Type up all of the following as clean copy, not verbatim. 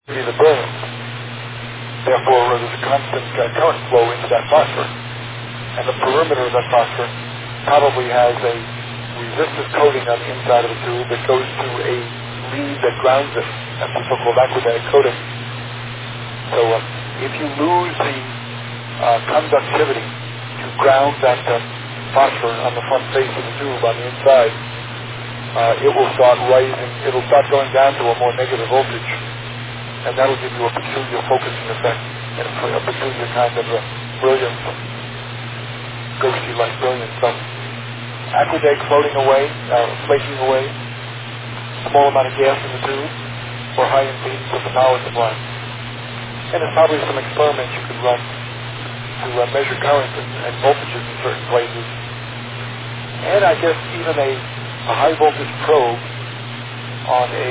be the brilliance. Therefore, there's a constant current flow into that phosphor. And the perimeter of that phosphor probably has a resistive coating on the inside of the tube that goes to a lead that grounds it. That's the so-called aqueduct coating. So if you lose the conductivity to ground that phosphor on the front face of the tube on the inside, it will start rising. It'll start going down to a more negative voltage, and that'll give you a peculiar focusing effect and a peculiar kind of brilliance, ghosty-like brilliance. So, aqueduct floating away, flaking away, small amount of gas in the tube, or high impedance of the power supply. And there's probably some experiments you could run to measure current and voltages in certain places. And I guess even a high voltage probe on a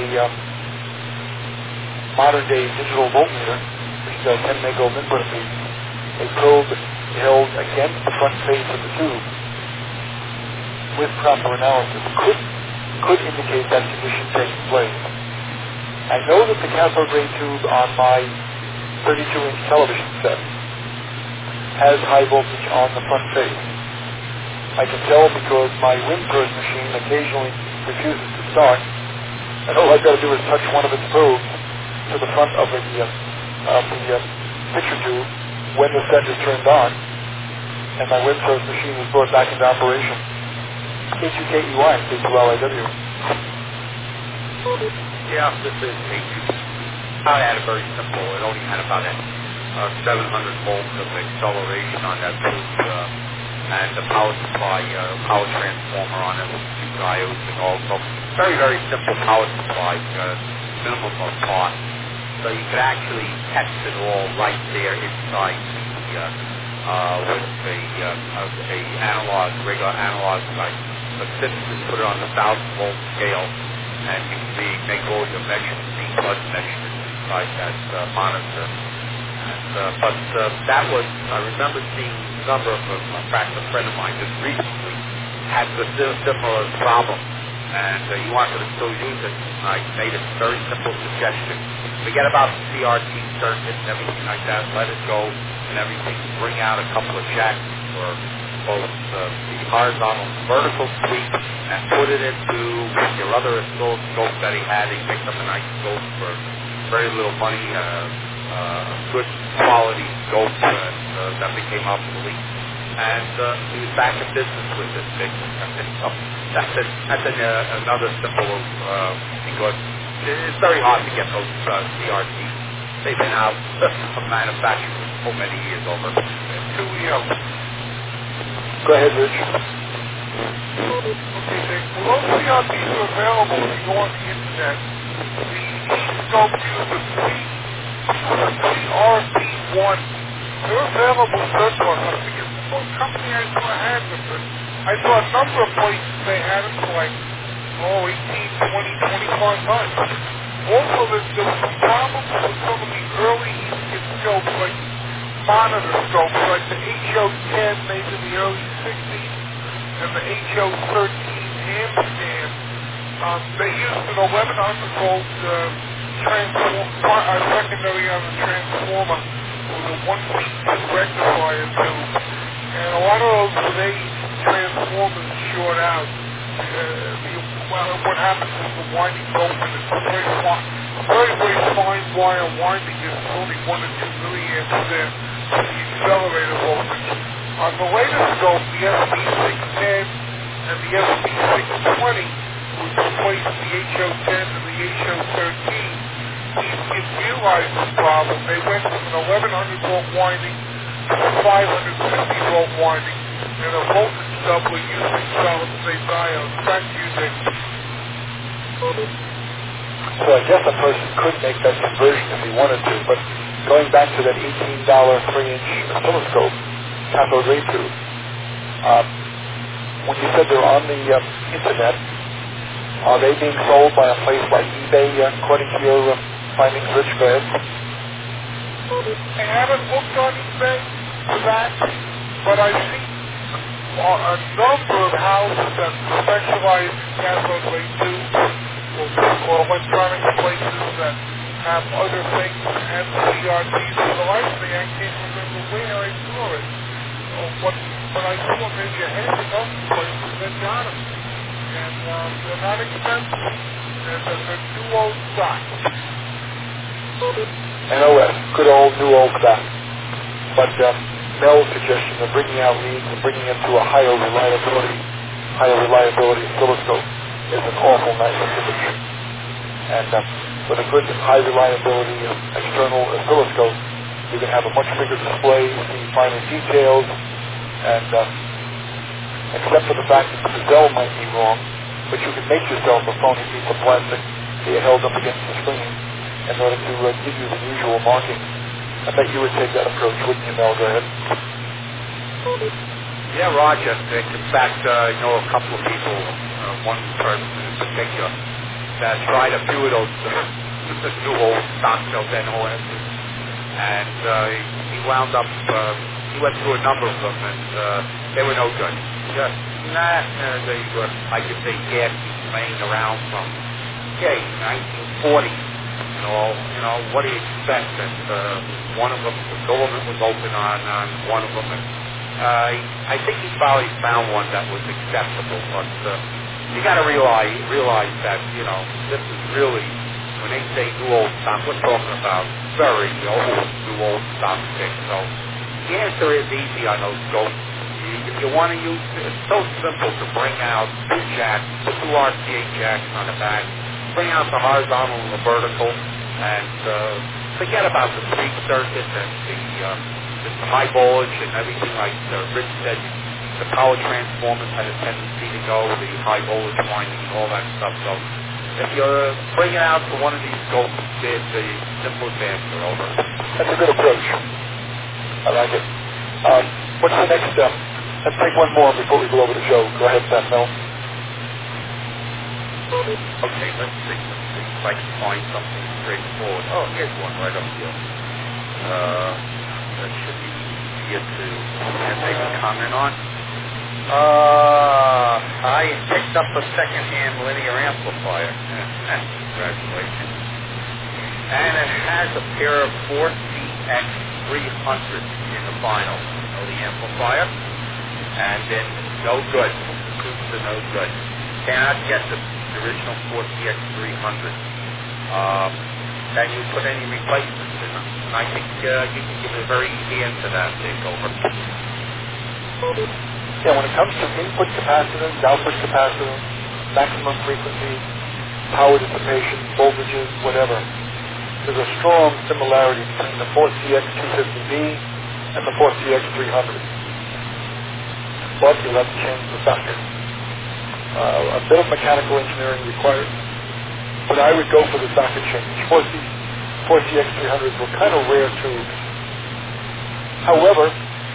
modern day digital voltmeter, which is a 10 megohm input piece, a probe held against the front face of the tube with proper analysis could indicate that condition taking place. I know that the cathode ray tube on my 32-inch television set has high voltage on the front face. I can tell because my Windsurf machine occasionally refuses to start, and all I've got to do is touch one of its probes to the front of the picture tube when the set is turned on, and my Windsurf machine is brought back into operation. K2KEY, K2LIW. Yeah, this is K2. I had it very simple. It only had about 700 volts of acceleration on that tube, and the power supply, power transformer on it with two diodes and all. So very, very simple power supply, minimum of cost. So you could actually test it all right there inside the with a analog, regular analog device. But since you put it on the 1,000 volt scale, and you can make all your measurements, D-plus measurements inside that monitor. But that was, I remember seeing a number of, in fact, a friend of mine just recently had the similar problem, and he wanted to still use it. I made a very simple suggestion. Forget about the CRT circuit and everything like that. Let it go and everything. Bring out a couple of jacks for both the horizontal and vertical sweep and put it into your other oscilloscope that he had. He picked up a nice scope for very little money, good quality scope that became obsolete. And he was back in business with this thing. So that's another simple, because it's very hard to get those CRTs. They've been out of manufacture for so many years, over 2 years. Go ahead, Rich. Okay, well, those CRTs are available if you go on the internet. The scope used the 3RP1. They're available surplus. I forget what company I saw had them, but I saw a number of places they had them for like, 18, 20, 25 months. Also, there was some problems with some of the early scopes, like monitor scopes, like the HO10 made in the early 60s and the HO13 Amscan. They used an 1100 volt secondary on the transformer with a 1P2 rectifier tube. And a lot of those today transformers short out. What happens is the winding open. It's very, very fine wire winding. There's only 1 or 2 milliamps there for the accelerator voltage. On the latest scope, the SB610 and the SB620, which replaced the HO10 and the HO13, it realized the problem. They went from an 1100 volt winding to a 550 volt winding, and a voltage doubler using solid-state diodes. Back to you, Dick. So I guess a person could make that conversion if he wanted to, but going back to that $18 3-inch oscilloscope, cathode ray tube, when you said they're on the internet, are they being sold by a place like eBay, according to your findings, Rich? Go ahead. I haven't looked on eBay for that, but I've seen a number of houses that specialize in cathode ray tubes or electronic places that have other things and CRTs for the life of me. I can't remember where I saw it. But I saw them as you head to those places that got them. And they're not expensive. They're new old stock. NOS, good old, new old stock. But Mel's suggestion of bringing out leads and bringing them to a higher reliability oscilloscope is an awful nice image. And with a good high reliability external oscilloscope, you can have a much bigger display, see finer details, and except for the fact that the gazelle might be wrong, but you can make yourself a phony piece of plastic that you held up against the screen in order to give you the usual marking. I bet you would take that approach, wouldn't you, Mel? Go ahead. Yeah, Roger. In fact, I know a couple of people, one person in particular, that tried a few of those new old stock built NOS, and he wound up, he went through a number of them, and they were no good. Just, they were, I could say, gassy, laying around from, 1940. What do you expect? And one of them, the government was open on one of them, and I think he probably found one that was acceptable, but you got to realize that, this is really, when they say new old stock, we're talking about very old, new old stock things. So the answer is easy on those scopes. If you want to use it, it's so simple to bring out two jacks, put two RCA jacks on the back, bring out the horizontal and the vertical, and forget about the street circuit and the high voltage and everything like Rich said. The power transformers had a tendency to go, the high voltage winding and all that stuff. So if you bring it out to one of these scopes, it's the simplest answer. Over. That's a good approach. I like it. What's the next step? Let's take one more before we go over the show. Go ahead, Mel. Okay, let's see if I can find something straightforward. Oh, here's one right up here. That should be easier to make a comment on. I picked up a second-hand linear amplifier. Congratulations. And it has a pair of 4CX300s in the vinyl. The amplifier. And then no good. Tubes are no good. Cannot get the original 4CX300. Can you put any replacements in them? And I think you can give a very easy answer to that, Takeover. Yeah, when it comes to input capacitance, output capacitance, maximum frequency, power dissipation, voltages, whatever, there's a strong similarity between the 4CX250B and the 4CX300. But you'll have to change the socket. A bit of mechanical engineering required, but I would go for the socket change. 4CX300s were kind of rare tubes. However,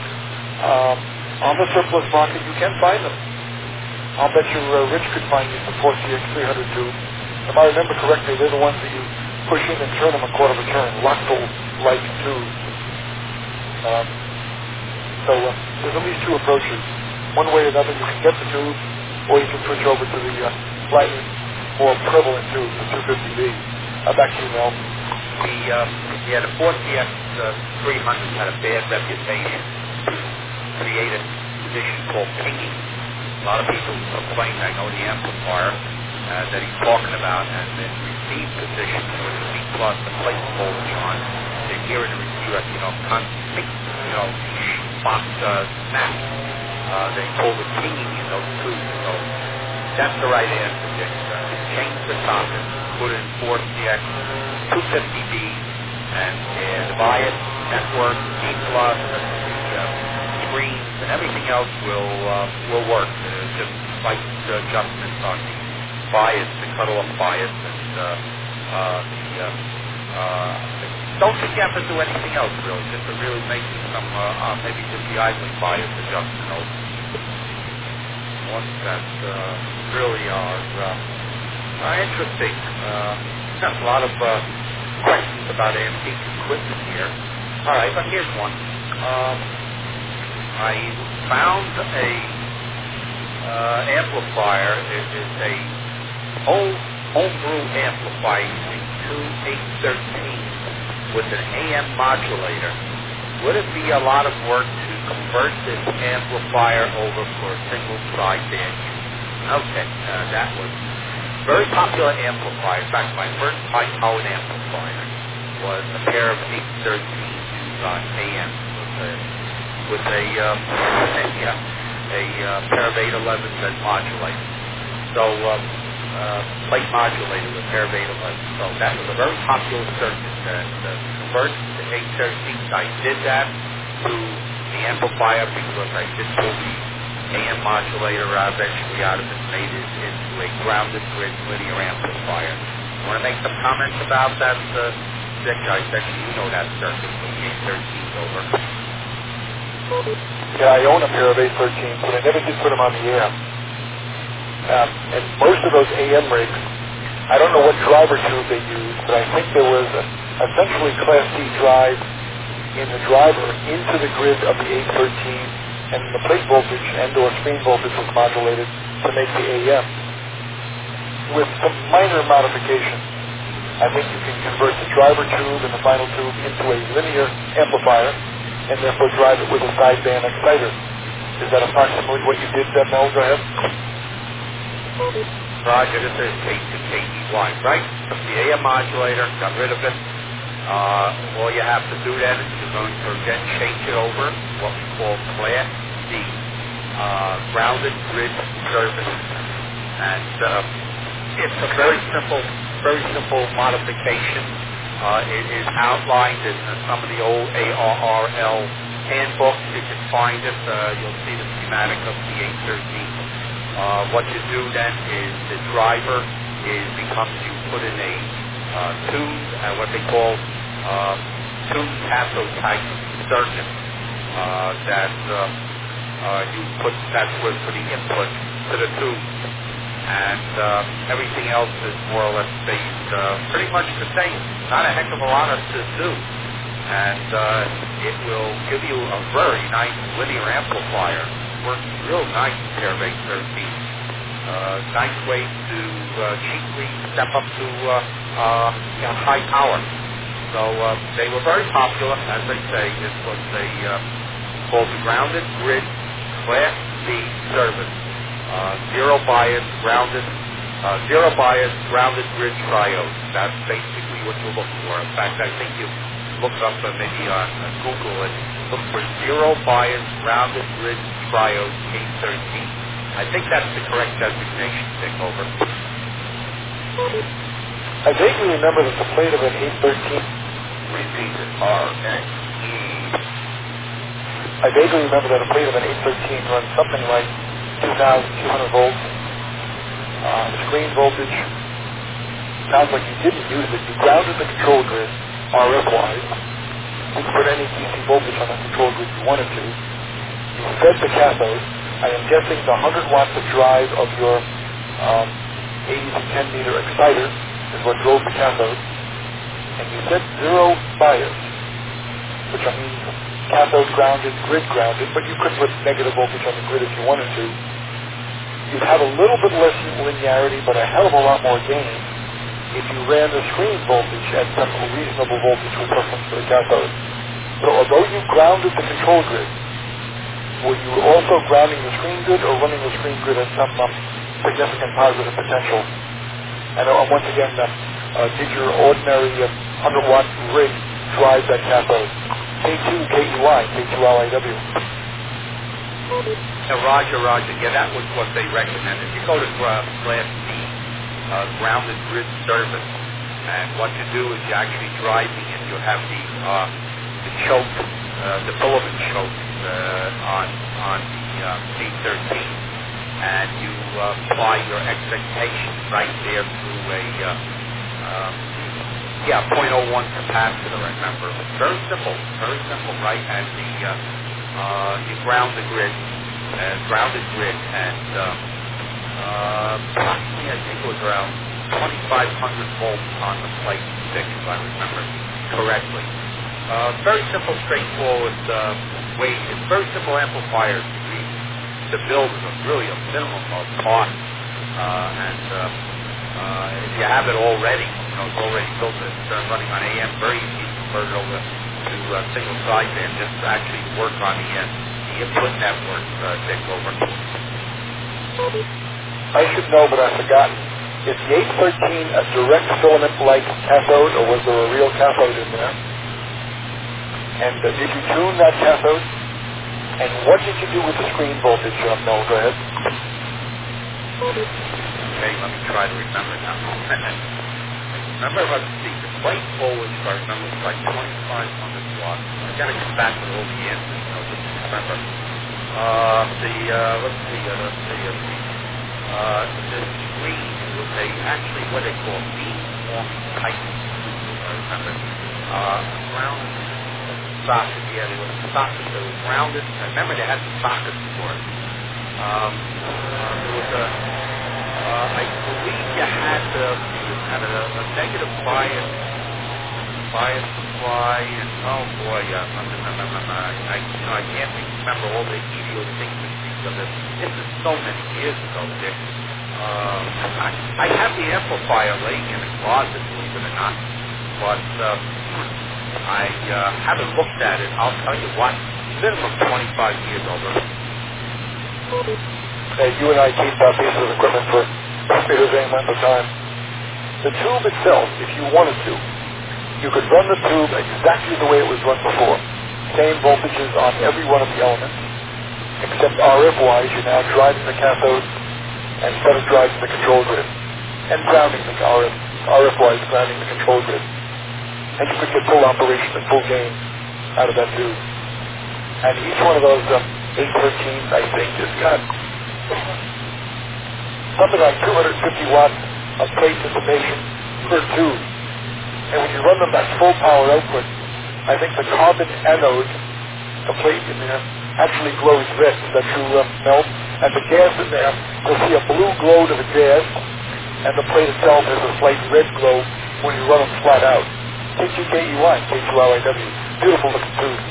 on the surplus market, you can find them. I'll bet you Rich could find you some 4CX300 tubes. If I remember correctly, they're the ones that you push in and turn them a quarter of a turn, Loxel-like tubes. So there's at least two approaches. One way or another, you can get the tube, or you can switch over to the slightly more prevalent tube, the 250B. Back to you, Mel. The 4CX300 had a bad reputation to create a condition called pinging. A lot of people are playing, I know, the amplifier that he's talking about, and then receive position with the C plus and place voltage on. They hear in the receiver, constant, box snap. They call it pinging in those tubes. So that's the right answer, Dick. Change the socket, put in 4CX 250B, and the bias, network, C plus, the screens, and everything else will work. Just slight adjustments on the bias, the cutoff bias, and don't think you have to do anything else, really. Just to really make some, maybe just the idling bias adjustment. Ones that really are interesting. Got a lot of questions about antique equipment here. All right, but here's one. I found a amplifier. It is a homebrew amplifier using two 813s with an AM modulator, would it be a lot of work to convert this amplifier over for a single sideband use? Okay, that was a very popular amplifier. In fact, my first high-powered amplifier was a pair of 813s used on AM with a pair of 811s that modulated. So, plate modulated with a pair of 811s. So that was a very popular circuit. To convert to 813s, I did that to the amplifier because I did pull the AM modulator eventually out of it, made it into a grounded grid linear amplifier. Want to make some comments about that, Dick? I bet you know that circuit from the 813s over. Yeah, I own a pair of 813s, but I never did put them on the AM. And most of those AM rigs, I don't know what driver tube they used, but I think there was essentially Class C drive in the driver into the grid of the 813, and the plate voltage and or screen voltage was modulated to make the AM. With some minor modifications, I think you can convert the driver tube and the final tube into a linear amplifier, and therefore drive it with a sideband exciter. Is that approximately what you did, Mel? Go ahead. Roger, this is K2KEY, right? Took the AM modulator, got rid of it. All you have to do then is you're going to again change it over, what we call Class D, grounded grid service. And it's a very simple modification. It is outlined in some of the old ARRL handbooks. You can find it. You'll see the schematic of the 813. What you do then is the driver becomes you put in a tuned, what they call tuned cathode type circuit that you put, that's where for the input to the tube. And everything else is more or less based pretty much the same. Not a heck of a lot to do. And it will give you a very nice linear amplifier. Works real nice pair of 813. Nice way to cheaply step up to high power. So they were very popular. As I say, this was called the grounded grid Class D service. Zero bias grounded grid triode. That's basically what you're looking for. In fact, I think you look up maybe on Google and look for zero bias grounded grid triode K13. I think that's the correct designation. Take over. I vaguely remember that the plate of an 813. Repeat it. R-N-E. I vaguely remember that a plate of an 813 runs something like 2,200 volts. Screen voltage sounds like you didn't use it. You grounded the control grid RF-wise. You could put any DC voltage on the control grid you wanted to. You fed the cathode. I am guessing the 100 watts of drive of your 80 to 10 meter exciter is what drove the cathode. And you said zero bias, which I mean cathode grounded, grid grounded, but you could put negative voltage on the grid if you wanted to. You'd have a little bit less linearity, but a hell of a lot more gain if you ran the screen voltage at some reasonable voltage with reference to the cathode. So although you grounded the control grid, were you also grounding the screen grid or running the screen grid at some significant positive potential? And once again, did your ordinary 100-watt rig drive that cathode? K2KEY, K2LIW. Roger. Yeah, that was what they recommended. You go to Class D, grounded grid service, and what you do is you're actually driving and you have the choke, the filament choke on the 813, and you apply your excitation right there through a 0.01 capacitor. I remember. Very simple, right? And you ground the grid, grounded grid, and I think it was around 2,500 volts on the plate stick, if I remember correctly. Very simple, straightforward way. It's very simple amplifiers to build with really a minimum of cost. And if you have it already, it's already built. It's running on AM. Very easy to convert it over to single sideband. Just to actually work on the input network. Take over. I should know, but I've forgotten. Is the 813 a direct filament-like cathode, or was there a real cathode in there? And did you tune that cathode? And what did you do with the screen voltage, Mel? Go ahead. Okay, let me try to remember now. Remember, let's see, the plate voltage, if I remember, was like 2,500 watts. I gotta get back to all the answers, just to remember. The screen was actually what they call beam-forming type of tube, if I remember. Rounded socket, yeah, there was a socket that was rounded. I remember they had the sockets for it. There was I believe you had a negative bias supply, and oh boy, I can't remember all the idiosyncrasies of it. This is so many years ago, Dick. I have the amplifier laying in the closet, believe it or not, but I haven't looked at it. I'll tell you what, minimum 25 years over. You and I keep that piece of equipment for a very length of time. The tube itself, if you wanted to, you could run the tube exactly the way it was run before. Same voltages on every one of the elements, except RF-wise, you're now driving the cathode instead of driving the control grid, and grounding the RF-wise, grounding the control grid. And you could get full operation and full gain out of that tube. And each one of those 813s, I think, has got something like 250 watts of plate dissipation per tube. And when you run them at full power output, I think the carbon anode, the plate in there, actually glows red. Is that true, Mel? And the gas in there, you'll see a blue glow to the gas, and the plate itself has a slight red glow when you run them flat out. KGKEY, K2LIW. Beautiful looking tube.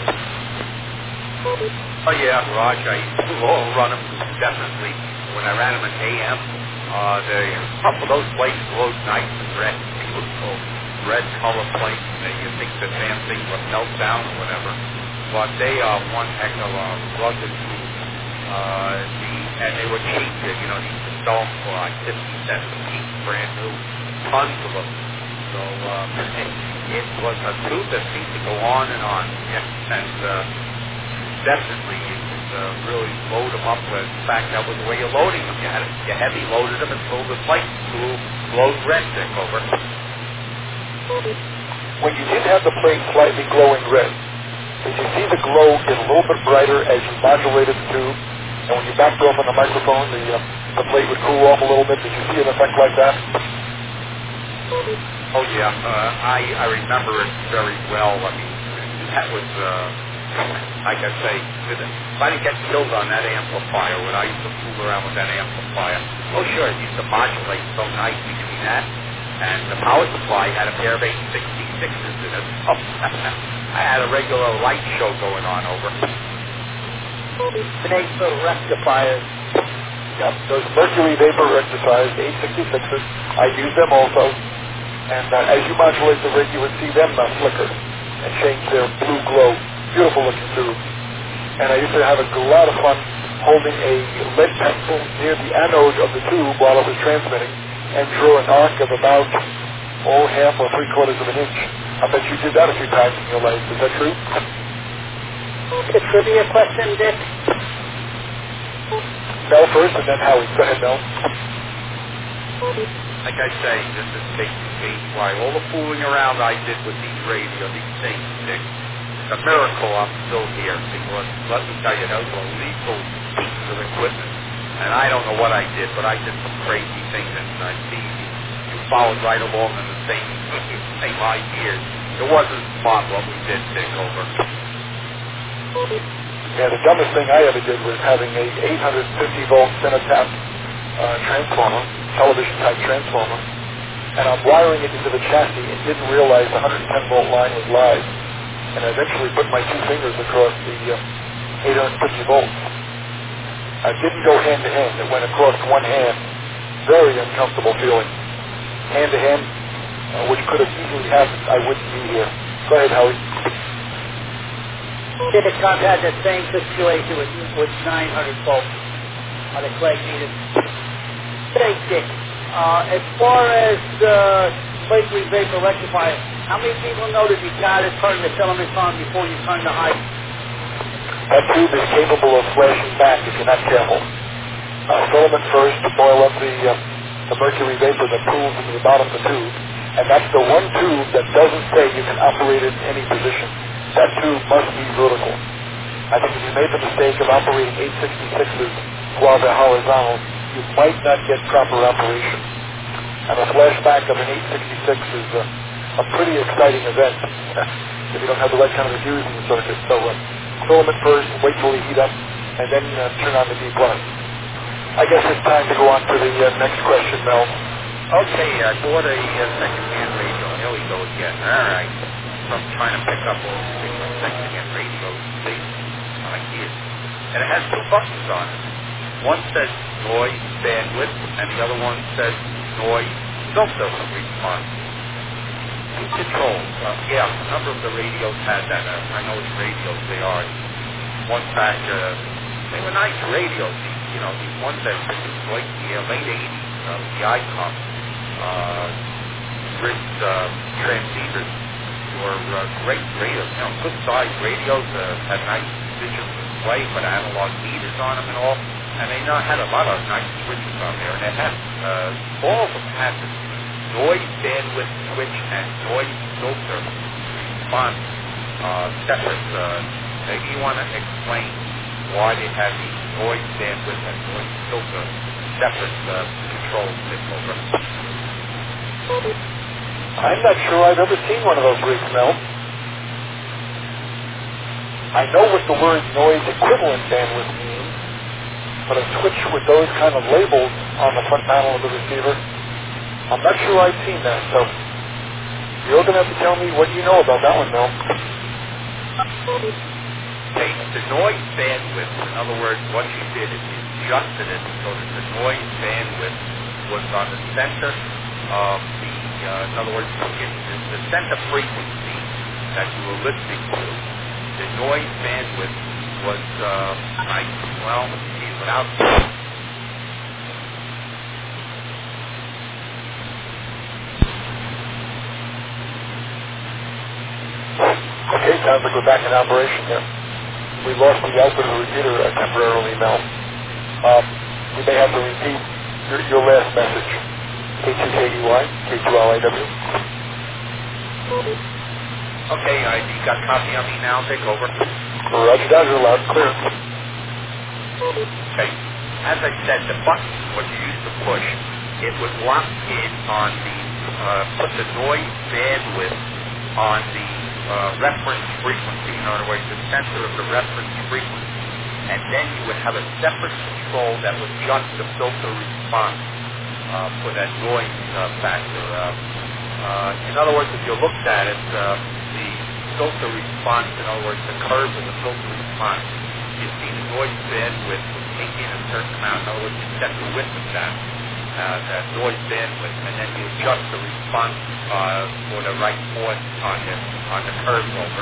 Oh yeah, Raj, I all run them definitely. When I ran them in AM, those plates glowed nice and red, beautiful red color plates. You think the damn thing would melt down or whatever, but they are one heck of a rugged tube. And they were cheap. You used to sell them for like 50 cents cheap, brand new, tons of them. So it was a tube that seemed to go on and on, and definitely you could really load them up with. In fact, that was the way you're loading them. You heavy loaded them and filled the plate glowed red, Dick, over. When you did have the plate slightly glowing red, did you see the glow get a little bit brighter as you modulated the tube? And when you backed off on the microphone, the plate would cool off a little bit. Did you see an effect like that? Oh yeah, I remember it very well. I mean, that was, like I say, if I didn't get killed on that amplifier when I used to fool around with that amplifier, oh sure, it used to modulate so nice between that and the power supply had a pair of 866s in it. Oh, I had a regular light show going on over. Vapor rectifiers. Yep, those mercury vapor rectifiers, 866s, I use them also. And as you modulate the rig, you would see them flicker and change their blue glow. Beautiful looking tube. And I used to have a lot of fun holding a lead pencil near the anode of the tube while it was transmitting and drew an arc of about, half or 3/4 of an inch. I bet you did that a few times in your life. Is that true? A trivia question, Dick? Mel first, and then Howie. Go ahead, Mel. Like I say, this is basically why all the fooling around I did with these things, Dick. It's a miracle I'm still here, because let me tell you, those were lethal pieces of equipment. And I don't know what I did, but I did some crazy things, and I see you followed right along in the same ideas. It wasn't smart what we did, Dick, over. Yeah, the dumbest thing I ever did was having a 850-volt Cinetap transformer, television-type transformer, and I'm wiring it into the chassis and didn't realize the 110-volt line was live. And I eventually put my two fingers across the 850 volts. I didn't go hand-to-hand. It went across one hand. Very uncomfortable feeling. Hand-to-hand, which could have easily happened, I wouldn't be here. Go ahead, Howie. Kennecott had the same situation with 900 volts on the Clegg meters. Thanks, Dick. As far as mercury vapor rectifier, how many people know that you got to turn the filament on before you turn the high? That tube is capable of flashing back if you're not careful. Filament first to boil up the mercury vapor that pools into the bottom of the tube, and that's the one tube that doesn't say you can operate it in any position. That tube must be vertical. I think if you made the mistake of operating 866s while they're horizontal, you might not get proper operation. And a flashback of an 866 is a pretty exciting event if you don't have the right kind of a fuse in the circuit. So filament first, wait till they heat up, and then turn on the D+. I guess it's time to go on to the next question, Mel. Okay, I bought a second-hand radio. Here we go again. All right. So I'm trying to pick up all these different second-hand radios based on ideas. And it has two buttons on it. One says noise bandwidth, and the other one says noise filter response. Two controls. Yeah, a number of the radios had that. I know which radios they are. One back, they were nice radios. You know, these ones that like the late 80s, the ICOM, grid transceivers were great radios. You know, good sized radios, had nice digital display, but analog meters on them and all. And they had a lot of nice switches on there. And they had, all of them had this noise bandwidth switch and noise filter response separate. Maybe you want to explain why they had the noise bandwidth and noise filter separate controls over. I'm not sure I've ever seen one of those rigs, Mel. I know what the word noise equivalent bandwidth means, but a switch with those kind of labels on the front panel of the receiver, I'm not sure I've seen that. So you're going to have to tell me what you know about that one, Mel. Okay, the noise bandwidth, in other words, what you did is you adjusted it so that the noise bandwidth was on the center of the, in other words, the center frequency that you were listening to. The noise bandwidth was, without... Okay, time to go back in operation here. We lost the output of the repeater temporarily now. You may have to repeat your last message. K2KEY, K2LIW. Okay, you got a copy of me now? Take over. Roger that, you're loud and clear. Okay. As I said, the button, what you used to push, it would lock in on the, put the noise bandwidth on the reference frequency, in other words, the center of the reference frequency. And then you would have a separate control that would adjust the filter response for that noise factor. In other words, if you looked at it, the filter response, in other words, the curve of the filter response, you see the noise bandwidth would take in a certain amount. In other words, you set the width of that noise bandwidth, and then you adjust the response for the right point on the curve over.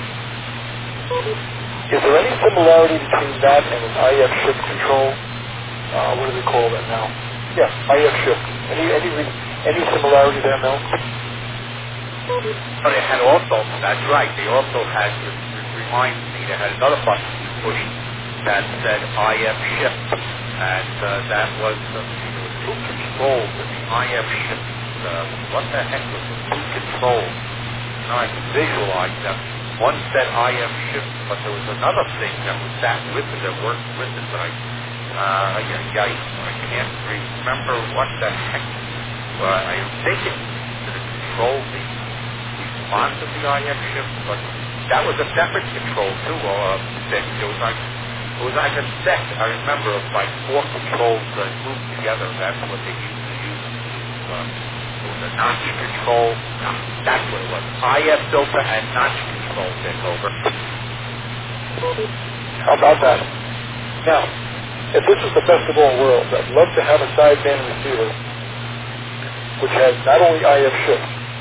Is there any similarity between that and an IF shift control? What do they call that now? Yeah, IF shift. Any similarity there, Mel? But they had also, that's right, they also had, this reminds me, they had another button you pushed that said IF shift, and that was, there were two controls in the IF shift. What the heck was the two controls? Now I can visualize them. One said IF shift, but there was another thing that was sat with it, that worked with it, but I can't remember what the heck. I think it controlled the response of the IF shift, but that was a separate control too. It was like a set, I remember, of like four controls grouped together. That's what they used to use. It was a notch control. No, that's what it was. IF filter and notch control take over. How about that? Now, if this is the best of all worlds, I'd love to have a sideband receiver which has not only IF shift,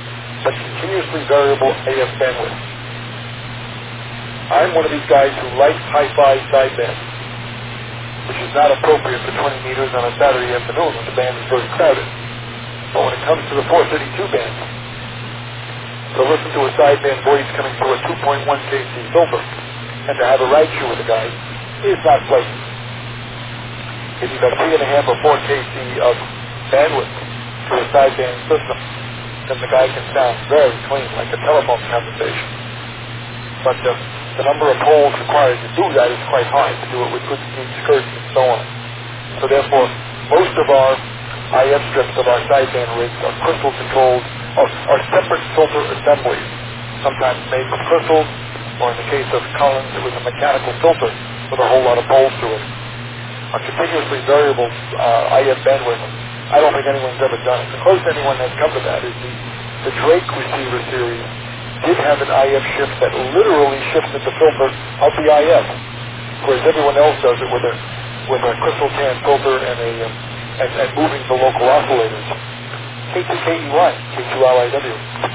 but continuously variable AF bandwidth. I'm one of these guys who likes hi-fi sideband, which is not appropriate for 20 meters on a Saturday afternoon when the band is very crowded. But when it comes to the 432 band, to listen to a sideband voice coming through a 2.1 kC filter and to have a ride shoe with a guy is not pleasant. If you've got 3.5 or 4 kC of bandwidth through a sideband system, then the guy can sound very clean, like a telephone conversation. But the number of holes required to do that is quite high, to do it with good speed skirts and so on. So therefore, most of our IF strips of our sideband rigs are crystal controlled, are separate filter assemblies, sometimes made from crystals, or in the case of Collins, it was a mechanical filter with a whole lot of holes through it. A continuously variable IF bandwidth, I don't think anyone's ever done it. The closest anyone has come to that is the Drake receiver series did have an IF shift that literally shifted the filter of the IF, whereas everyone else does it with a crystal can filter and moving the local oscillators. K2KEY, K2LIW.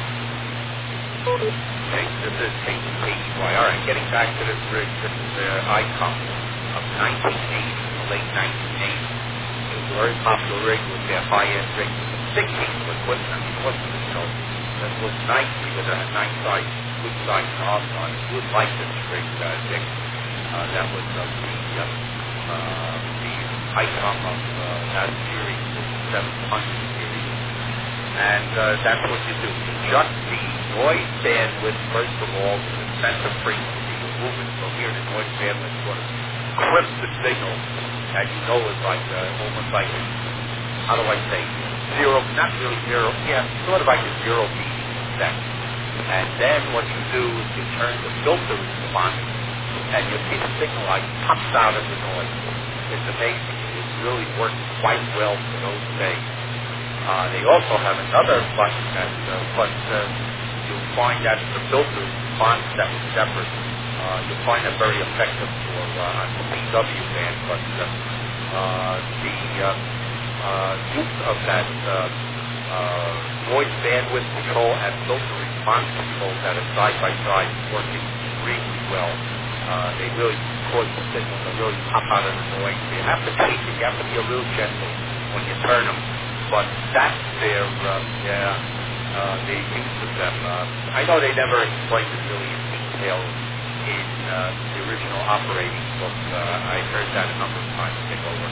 Okay, this is K2KEY. All right, getting back to this rig, this is the ICOM of 1980, late 1980. It was a very popular rig with their high-end rig. 16 was wasn't that was nice because it had nice size, good size knobs on it. You would like this rig, Dick. That was the ICOM of that series, the 700 series. And that's what you do. You adjust the noise bandwidth, first of all, to the center frequency. You're moving from here, the noise bandwidth sort of clips the signal, and you know it's like almost like a, how do I say, zero, not really zero, yeah, sort of like a zero beat effect. And then what you do is you turn the filter response, and you see the signal like pops out of the noise. It's amazing. It really works quite well for those days. They also have another button that, you'll find that the filter response that was separate. You'll find that very effective for on the PW band, but the use of that noise bandwidth control and filter response control that are side by side working extremely well. They really cause the signal to really pop out of the noise. You have to take it. You have to be a little gentle when you turn them. But that's their the use of them. I know they never explained it really in detail in the original operating book. I heard that a number of times take over.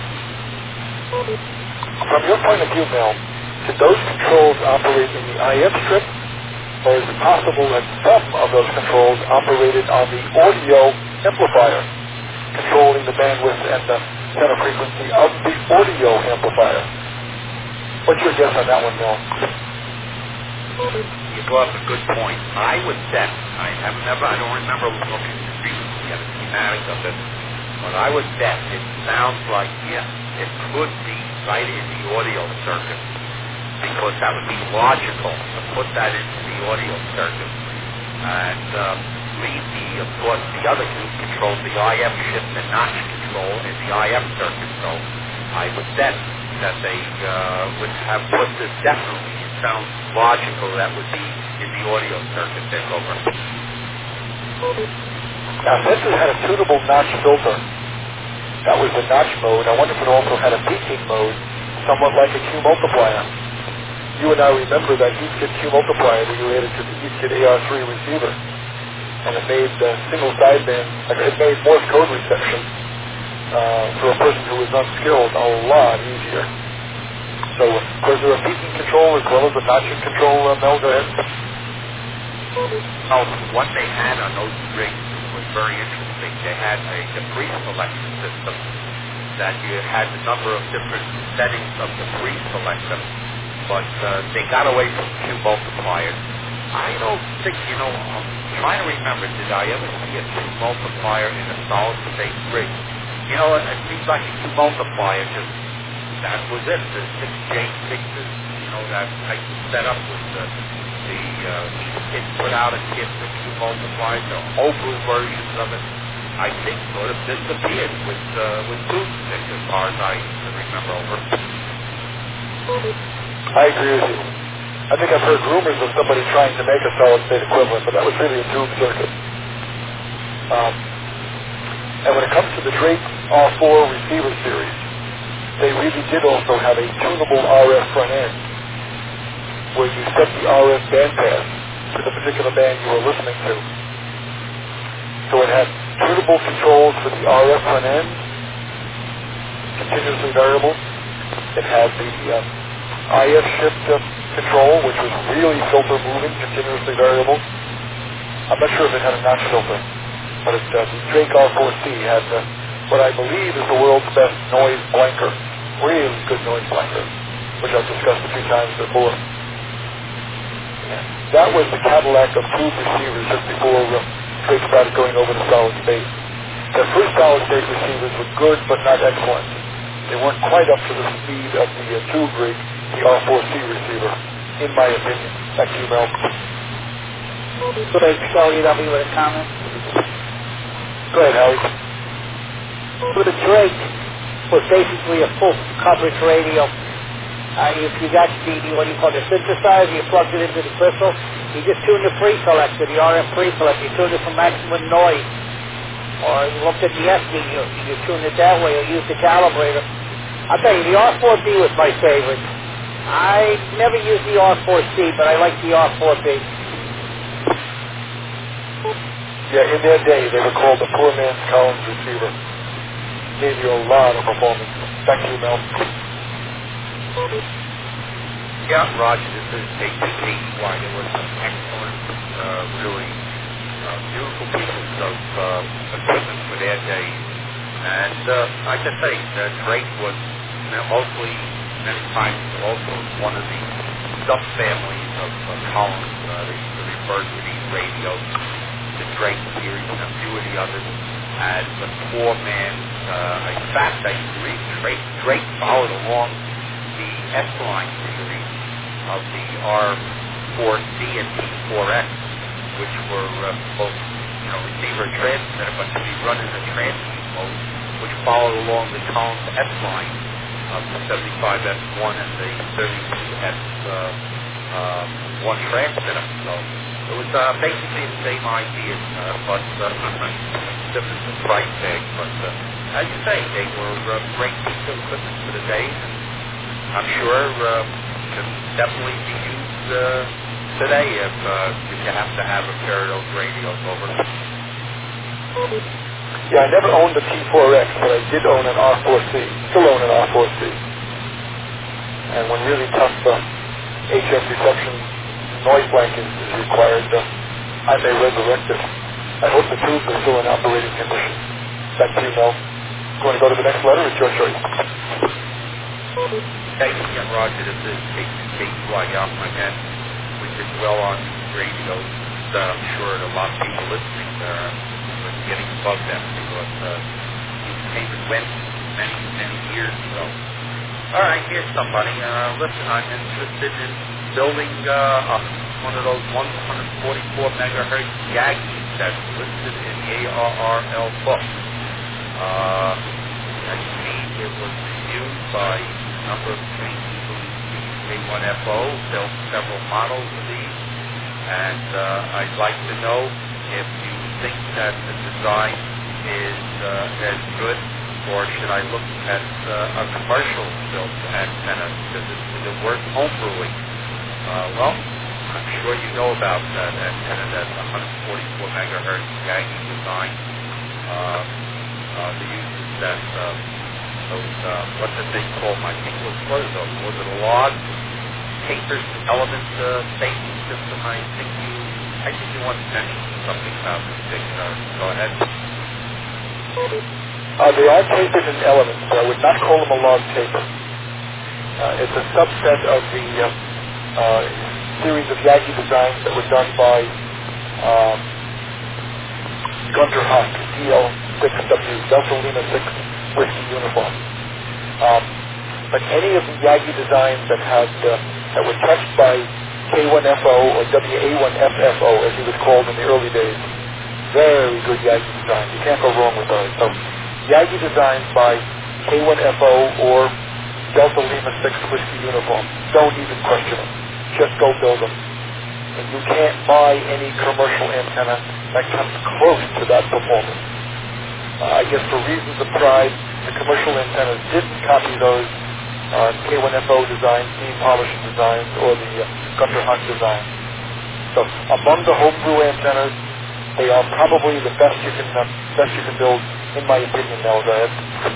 From your point of view, Mel, did those controls operate in the IF strip, or is it possible that some of those controls operated on the audio amplifier, controlling the bandwidth and the center frequency of the audio amplifier? What's your guess on that one, Mel? You brought up a good point. I would bet, I don't remember looking previously at a schematic of it, but I would bet it sounds like, yes, it could be right in the audio circuit, because that would be logical to put that into the audio circuit and leave of course, the other group controls the IF shift and notch control in the IF circuit, so I would bet that they would have put this definitely. It sounds logical that would be in the audio circuit there over. Now, since it had a tunable notch filter, that was the notch mode. I wonder if it also had a peaking mode, somewhat like a Q multiplier. You and I remember that Heathkit Q multiplier that you added to the Heathkit AR3 receiver, and it made single sideband, it made Morse code reception for a person who was unskilled a lot easier. So was there a peaking control as well as a notching control, Mel? Go ahead. Oh, what they had on those rigs was very interesting. They had a pre-selection system that you had a number of different settings of the pre-selection, but they got away from Q multipliers. I don't think, I'm trying to remember, did I ever see a Q multiplier in a solid state rig? It seems like a Q multiplier, just that was it. The 6J6s, that type of setup with the kit put out a kit that Q multipliers, the homebrew versions of it, I think sort of disappeared with Boomstick as far as I can remember over. I agree with you. I think I've heard rumors of somebody trying to make a solid-state equivalent, but that was really a tube circuit. And when it comes to the Drake R4 receiver series, they really did also have a tunable RF front end, where you set the RF bandpass to the particular band you were listening to. So it had tunable controls for the RF front end, continuously variable. It had the IF shift control, which was really filter moving, continuously variable. I'm not sure if it had a notch filter, but the Drake R4C had what I believe is the world's best noise blanker, really good noise blanker, which I've discussed a few times before. That was the Cadillac of tube receivers just before Drake started going over to solid state. The first solid state receivers were good, but not excellent. They weren't quite up to the speed of the tube rig, the R4C receiver, in my opinion. Back to you, Mel. Drake LEW with a comment. Go ahead, Howie. With the Drake was basically a full coverage radio. If you got the, what do you call the synthesizer, you plugged it into the crystal, you just tuned the pre-selector, the RF pre-selector, you tuned it for maximum noise. Or you looked at the SD, you tuned it that way, or used the calibrator. I'll tell you, the R4B was my favorite. I never used the R4C, but I like the R4B. Yeah, in their day, they were called the poor man's Collins receiver. Gave you a lot of performance. Back to you, Mel. Yeah, Roger, this is KTKY. There was some excellent, really beautiful pieces of equipment for their day. And like I say, Drake was mostly, many times, also one of the sub-families of Collins. They used to refer to these radios, the Drake series, and a few of the others, as the poor man's. In fact, I used to read Drake followed along the S-line series of the R4C and T4X, which were both, receiver and transmitter, but to be run in the transmit mode, which followed along the Collins S-line of the 75S1 and the 32S1 transmitter. So it was basically the same idea, but different in price tag. But as you say, they were great pieces of equipment for the day. I'm sure can definitely be used today if you have to have a pair of those radios over. Yeah, I never owned a T4X, but I did own an R4C. Still own an R4C. And when really tough HF reception noise blanking is required, I may resurrect it. I hope the tubes are still in operating condition. Back to you, Mel. You want to go to the next letter? It's your choice. Thank you again, Roger. This is KTKY again. We did well on radios. I'm sure a lot of people listening are getting above them because these came and went many, many years ago. All right, here's somebody. Listen, I'm interested in building one of those 144 megahertz Yagi that's listed in the ARRL book. I see it was reviewed by a number of people who use K1FO, built several models of these, and I'd like to know if you think that the design is as good, or should I look at a commercial built antenna? Does it work homebrewing? Well, I'm sure you know about that antenna, that 144 megahertz Yagi design. The uses that those what did they call? I think it was was it a log tapers element safety system? I think you want to mention something about this thing. Go ahead. They are tapers and elements, but I would not call them a log taper. It's a subset of the series of Yagi designs that were done by Gunter Huck, DL6W, Delta Lima 6 Whiskey Uniform. But any of the Yagi designs that were touched by K1FO or WA1FFO, as he was called in the early days, very good Yagi designs. You can't go wrong with those. So Yagi designs by K1FO or Delta Lima 6 Whiskey Uniform, don't even question them. just go build them. And you can't buy any commercial antenna that comes close to that performance. I guess for reasons of pride, the commercial antennas didn't copy those K1FO designs, Dean Polishing designs, or the Gunter Hunt design. So among the homebrew antennas, they are probably the best you can build, in my opinion. Now, go ahead.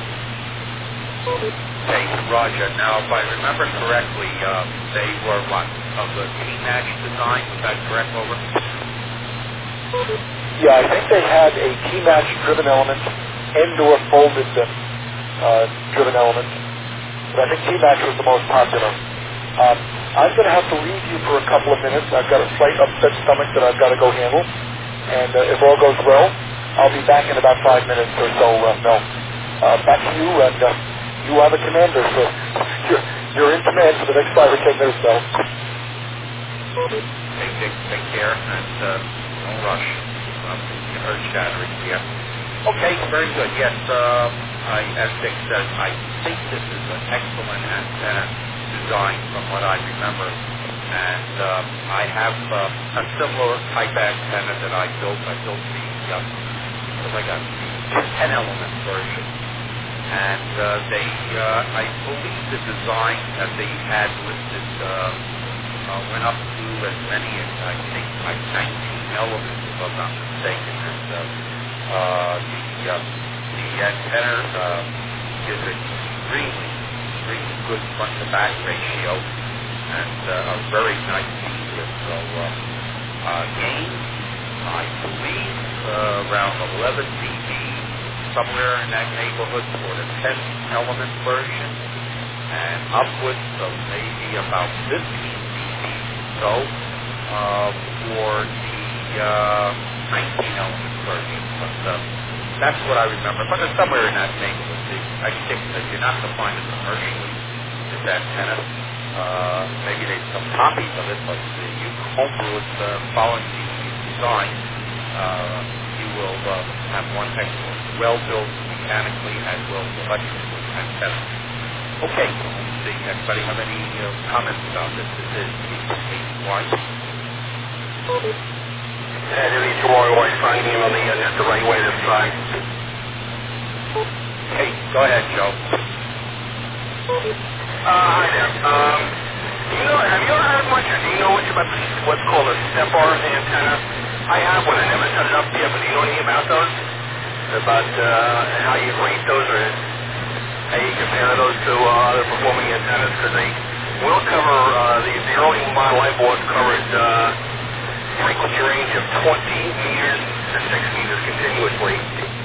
Hey, Roger. Now, if I remember correctly, they were what? Of the T-Match design? Was that correct, over? Yeah, I think they had a T-Match driven element and/or folded driven element. But I think T-Match was the most popular. I'm going to have to leave you for a couple of minutes. I've got a slight upset stomach that I've got to go handle. And if all goes well, I'll be back in about 5 minutes or so, Mel. Back to you, and you are the commander, so you're in command for the next 5 or 10 minutes, Mel. Take care, and don't rush. You heard shattering here. Okay, very good. Yes, as Dick said, I think this is an excellent antenna design from what I remember. And I have a similar type antenna that I built. I built the 10-element version. And I believe the design that they had listed went up to as many as, I think, like 19 elements, if I'm not mistaken. And the antenna is extremely good front-to-back ratio and a very nice medium. So gain, I believe, around 11 dB, somewhere in that neighborhood for the 10-element version, and upwards of maybe about 15 dB so for the 19-element version. But that's what I remember. But it's somewhere in that neighborhood. I think that you're not going to find it commercially, this antenna. Maybe there's some copies of it, but you homebrew it following the design. You will have one excellent, well-built mechanically as well as electrically antenna. Okay, let's see. Anybody have any comments about this? This is H-Y. It is Roy finding him on the right way this time. Hey, go ahead, Joe. Hi there. Have you ever heard much, or do you know much about what's called a step-bar antenna? I have one. I never set it up yet, but do you know anything about those? About how you rate those, or how you compare those to other performing antennas? Because they will cover, the early model I bought covered frequency range of 20 meters to 6 meters continuously.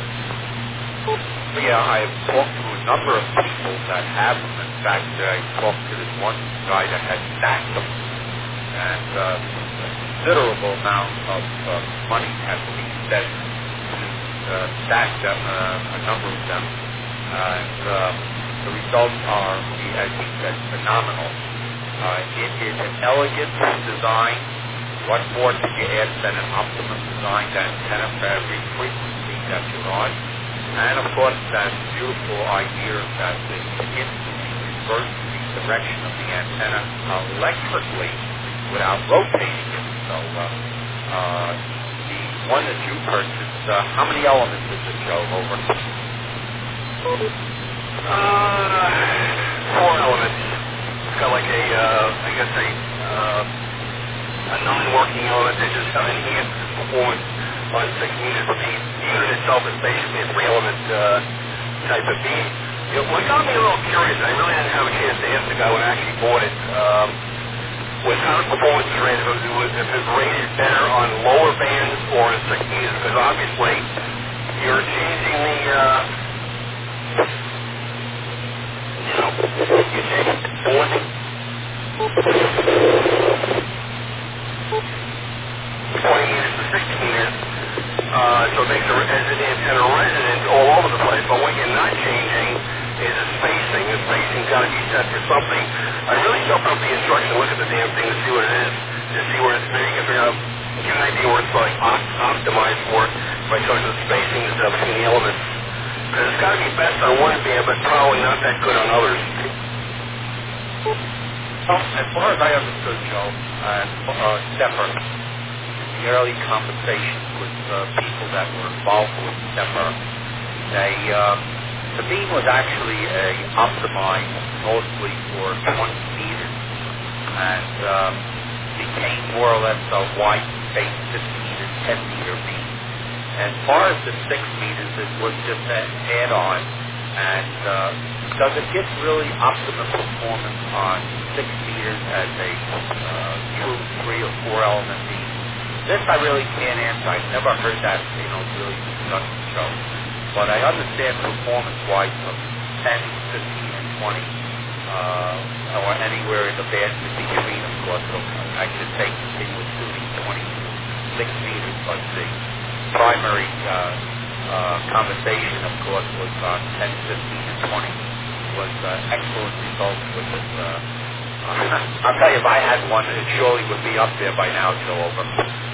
Yeah, I have talked to a number of people that have them. In fact, I talked to this one guy that had stacked them, and a considerable amount of money has been spent to stack them, a number of them, and the results are, as he said, phenomenal. It is an elegant design. What more could you add than an optimum designed antenna for every frequency that you're on? And of course, that beautiful idea that you can instantly reverse the direction of the antenna electrically without rotating it. So the one that you purchased, how many elements does it show, over? 4 elements. It's got like a non-working element that just enhances the performance on 6 meters of beam. The unit itself is basically a 3-element type of beam. What got me a little curious, I really didn't have a chance to ask the guy when I actually bought it, was how the performance is rated, if it was rated better on lower bands or in 6 meters, because obviously you're changing the, you're changing the 20 meters to 60 meters, so it makes the antenna resonant all over the place. But what you're not changing is the spacing. The spacing's got to be set for something. I really jumped up the instruction, look at the damn thing to see what it is, to see where it's big, and figure out, get an idea where it's like optimized for by showing the spacing between the elements. Because it's got to be best on one band, but probably not that good on others. Well, as far as I understood, Joe, stepper, the early conversations with people that were involved with stepper, the beam was actually optimized mostly for 20 meters and became more or less a wide space 15 and 10 meter beam. As far as the 6 meters, it was just an add-on. And does it get really optimum performance on 6 meters as a true 3 or 4 element beam? This I really can't answer. I've never heard that, really discussed in the show. But I understand performance-wise of 10, 15, and 20, or anywhere in the band in between, of course. So I should say continuous shooting 26 meters, but the primary conversation, of course, was on 10, 15, and 20. Was excellent results with it. I'll tell you, if I had one, it surely would be up there by now, Joe, over.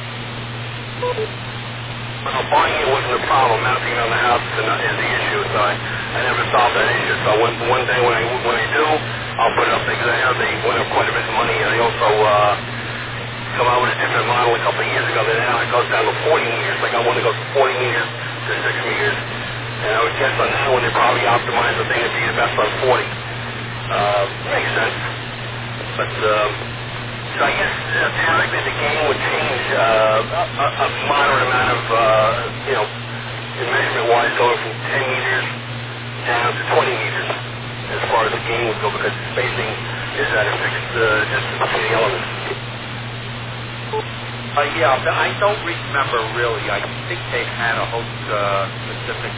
Well, buying it wasn't a problem. Mounting it on the house is the issue. So I never solved that issue. So one day when I do, I'll put it up there because I know they went up quite a bit of money. And I also come out with a different model a couple of years ago. Then now it goes down to 40 meters. Like I want to go from 40 meters to 6 meters. And I would guess on that one they probably optimized the thing to be the best on 40. Makes sense. But so I guess theoretically the game would change a moderate amount of in measurement-wise, going from 10 meters down to 20 meters as far as the game would go, because the spacing is at a fixed distance between the elements. Yeah, but I don't remember really. I think they had a whole specific,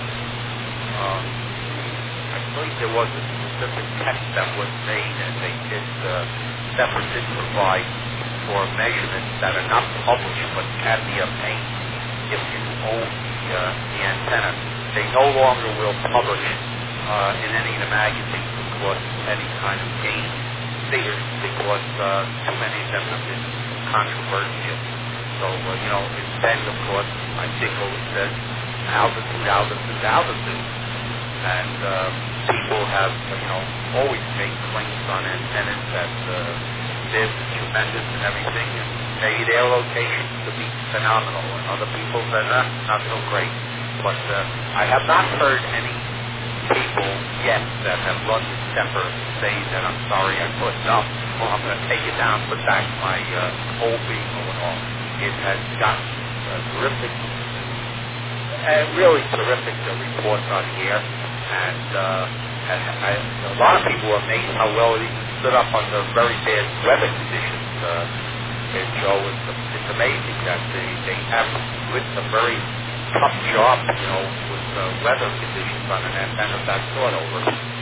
I believe there was a specific test that was made, and they did, Stepper did provide for measurements that are not published but can be obtained if you own the antenna. They no longer will publish in any of the magazines, of course, any kind of gain figures, because too many of them have been controversial. So, instead, of course, I think always says altitude, altitude, altitude. And people have, always made claims on antennas that they're tremendous and everything, and maybe their location could be phenomenal, and other people said, not so great. But I have not heard any people yet that have run the Stepper say that, I'm sorry I put it up, or I'm going to take it down, put back my old beam or all. It has gotten terrific, really terrific reports on the air, and a lot of people are amazed how well it even stood up under very bad weather conditions. And Joe, it's amazing that they have written a very tough job, with weather conditions on an antenna of that sort over.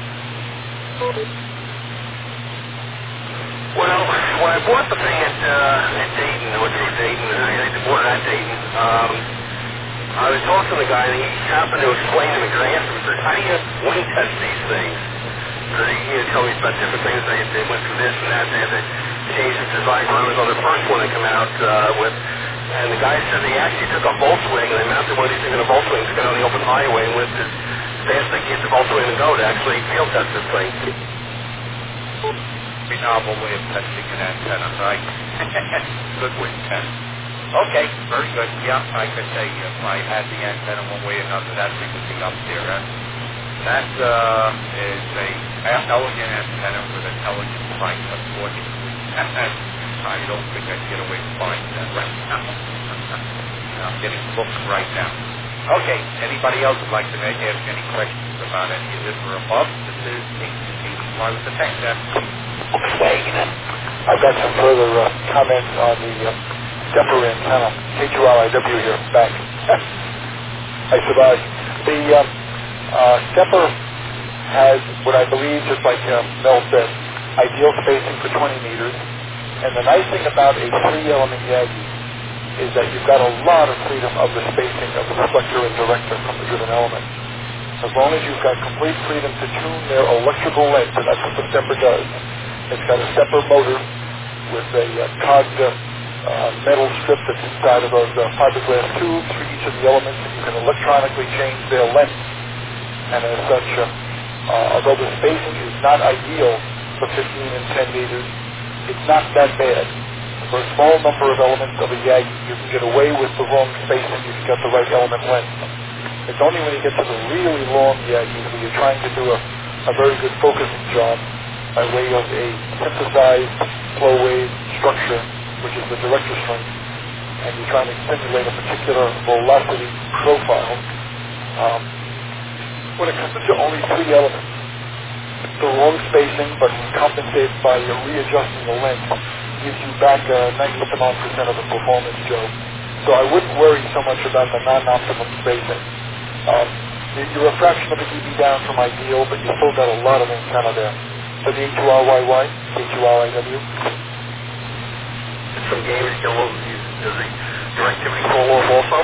Well, when I bought the thing at Dayton, or through Dayton, I bought it at Dayton, I was talking to the guy, and he happened to explain to me, because I asked him, how do you wind test these things? So he told me about different things. They went through this and that. They had to change the design runners on the first one they come out with. And the guy said they actually took a Volkswagen, and they mounted one of these things in a Volkswagen to go on the open highway and went as fast as they get the Volkswagen to go to actually field test this thing. Very novel way of testing an antenna, right? Good wind test. Okay, very good. Yeah, I could say if I had the antenna one way or another, that thing would be up there. That is a elegant antenna with an elegant price, unfortunately. I don't think I'd get away from buying that right now. I'm getting booked right now. Okay, anybody else would like to ask any questions about any of this or above? This is 881 with the tech desk. I've got some further comments on the Stepper antenna. K2RIW here, back. I survived. The Stepper has what I believe, just like Mel said, ideal spacing for 20 meters. And the nice thing about a 3-element Yagi is that you've got a lot of freedom of the spacing of the reflector and director from the driven element. As long as you've got complete freedom to tune their electrical length, and that's what the Stepper does. It's got a Stepper motor with a cogged metal strip that's inside of those fiberglass tubes for each of the elements, and you can electronically change their length. And as such, although the spacing is not ideal, for 15 and 10 meters. It's not that bad. For a small number of elements of a Yagi, you can get away with the wrong spacing if you get the right element length. It's only when you get to the really long Yagis where you're trying to do a very good focusing job by way of a synthesized flow wave structure, which is the director strength, and you're trying to simulate a particular velocity profile. When it comes to only 3 elements, the wrong spacing, but compensated by readjusting the length, gives you back 99% of the performance, Joe. So I wouldn't worry so much about the non-optimum spacing. You're a fraction of a dB down from ideal, but you still got a lot of antenna there. So the A2RYY, A2RIW. Some games does the directivity fall off also?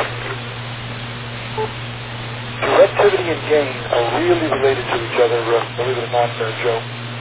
Directivity and gain are really related to each other, believe it or not, Joe.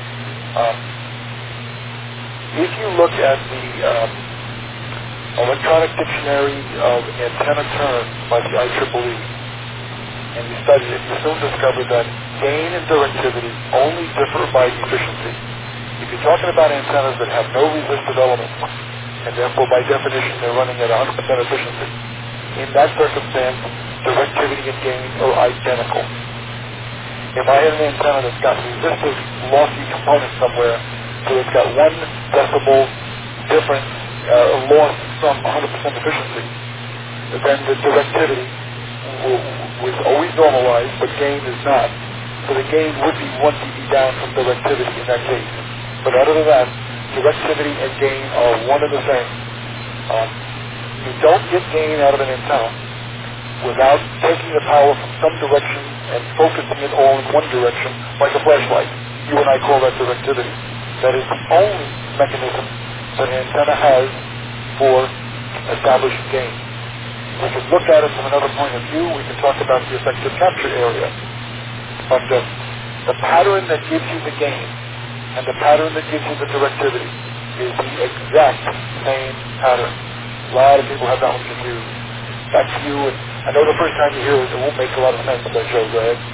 If you look at the electronic dictionary of antenna terms by the IEEE, and you study it, you soon discover that gain and directivity only differ by efficiency. If you're talking about antennas that have no resistive elements, and therefore by definition they're running at 100% efficiency, in that circumstance, directivity and gain are identical. If I have an antenna that's got resistive, lossy components somewhere, so it's got 1 decibel difference loss from 100% efficiency, then the directivity was always normalized, but gain is not. So the gain would be 1 dB down from directivity in that case. But other than that, directivity and gain are one and the same. You don't get gain out of an antenna without taking the power from some direction and focusing it all in one direction, like a flashlight. You and I call that directivity. That is the only mechanism that an antenna has for establishing gain. We can look at it from another point of view. We can talk about the effective capture area. But the pattern that gives you the gain and the pattern that gives you the directivity is the exact same pattern. A lot of people have that one confused. Back to you, and I know the first time you hear it, it won't make a lot of sense, but Joe, go ahead.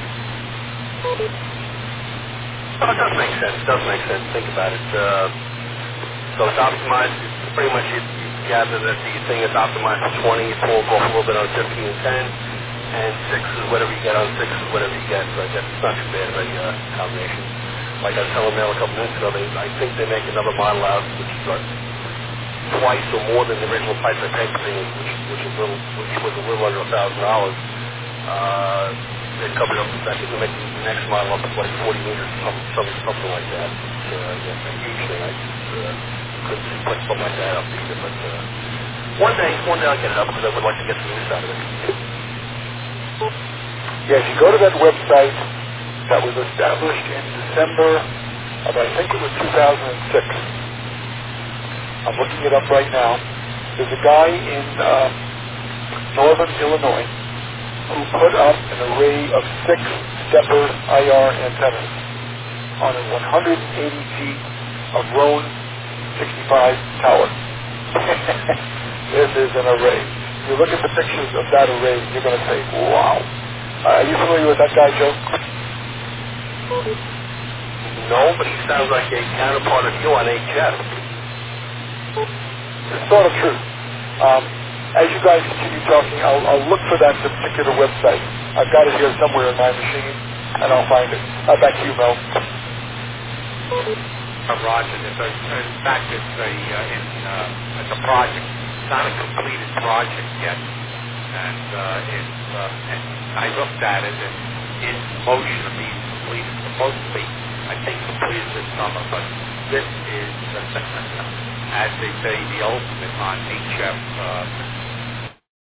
Oh, it does make sense. It does make sense. Think about it. So it's optimized. It's pretty much you gather that the thing is optimized for 20. It falls off a little bit on 15 and 10. And 6 is whatever you get on 6 is whatever you get. So I guess it's not too bad of a combination. Like I was telling Mel a couple minutes ago, I think they make another model out which is twice or more than the original price I paid for thing, which was a little under $1,000. They covered up. I think they make the next model up to like 40 meters, something like that. It's a huge thing. I couldn't see putting something like that up either. But one day I'll get it up because I would like to get some use out of it. Yeah, if you go to that website that was established in December of, I think it was 2006. I'm looking it up right now. There's a guy in northern Illinois who put up an array of 6 stepper IR antennas on a 180 feet of Roan 65 tower. This is an array. If you look at the pictures of that array, you're going to say, wow. Are you familiar with that guy, Joe? No, but he sounds like a counterpart of you on HF. It's sort of true. As you guys continue talking, I'll look for that particular website. I've got it here somewhere in my machine, and I'll find it. Back to you, Mel. Roger, in fact, it's a project. It's not a completed project yet, and I looked at it, and it's in motion of being completed. It's supposed to be, I think, completed this summer, but this is, as they say, the ultimate on HF